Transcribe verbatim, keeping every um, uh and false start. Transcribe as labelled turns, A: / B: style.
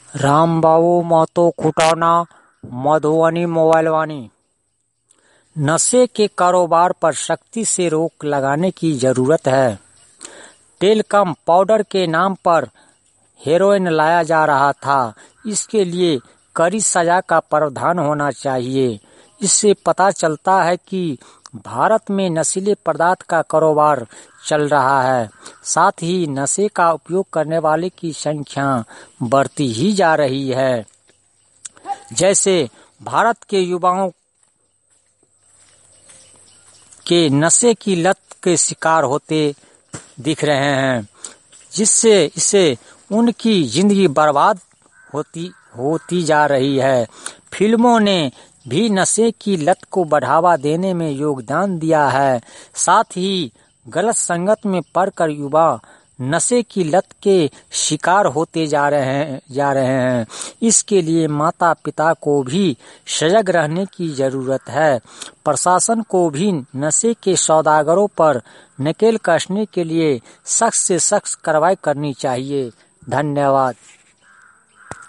A: Rambabu Mahto Khutauna, Madhubani mobile Vaani. नशे के कारोबार पर सख्ती से रोक लगाने की जरूरत है। टेलकम पाउडर के नाम पर हेरोइन लाया जा रहा था। इसके लिए कड़ी सजा का प्रावधान होना चाहिए। इससे पता चलता है कि भारत में नशीले पदार्थ का कारोबार चल रहा है। साथ ही नशे का उपयोग करने वाले की संख्या बढ़ती ही जा रही है। जैसे भारत के युवाओं के नशे की लत के शिकार होते दिख रहे हैं, जिससे इससे उनकी जिंदगी बर्बाद होती होती जा रही है। फिल्मों ने भी नशे की लत को बढ़ावा देने में योगदान दिया है। साथ ही गलत संगत में पड़कर युवा नशे की लत के शिकार होते जा रहे हैं जा रहे हैं इसके लिए माता पिता को भी सजग रहने की जरूरत है। प्रशासन को भी नशे के सौदागरों पर नकेल कसने के लिए सख्त से सख्त कार्रवाई करनी चाहिए। धन्यवाद।